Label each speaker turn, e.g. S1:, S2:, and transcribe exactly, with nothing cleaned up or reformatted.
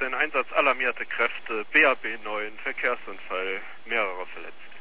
S1: Einsatz alarmierte Kräfte, B A B neun, Verkehrsunfall, mehrere verletzt.